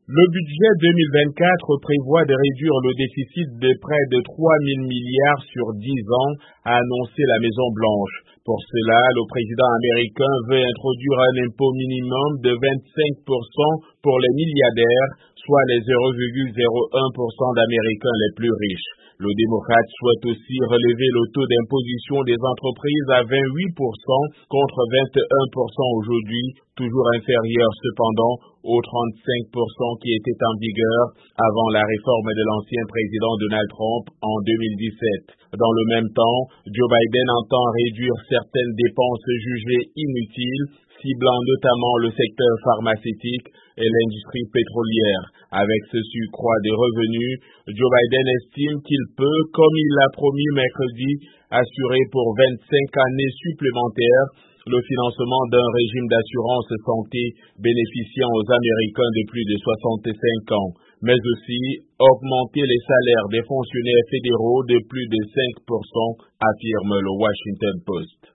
Le budget 2024 prévoit de réduire le déficit de près de 3 000 milliards sur 10 ans, a annoncé la Maison-Blanche. Pour cela, le président américain veut introduire un impôt minimum de 25% pour les milliardaires, soit les 0,01% d'Américains les plus riches. Le démocrate souhaite aussi relever le taux d'imposition des entreprises à 28% contre 21% aujourd'hui, toujours inférieur cependant aux 35% qui étaient en vigueur avant la réforme de l'ancien président Donald Trump en 2017. Dans le même temps, Joe Biden entend réduire certaines dépenses jugées inutiles, ciblant notamment le secteur pharmaceutique et l'industrie pétrolière. Avec ce surcroît de revenus, Joe Biden estime qu'il peut, comme il l'a promis mercredi, assurer pour 25 années supplémentaires le financement d'un régime d'assurance santé bénéficiant aux Américains de plus de 65 ans, mais aussi augmenter les salaires des fonctionnaires fédéraux de plus de 5%, affirme le Washington Post.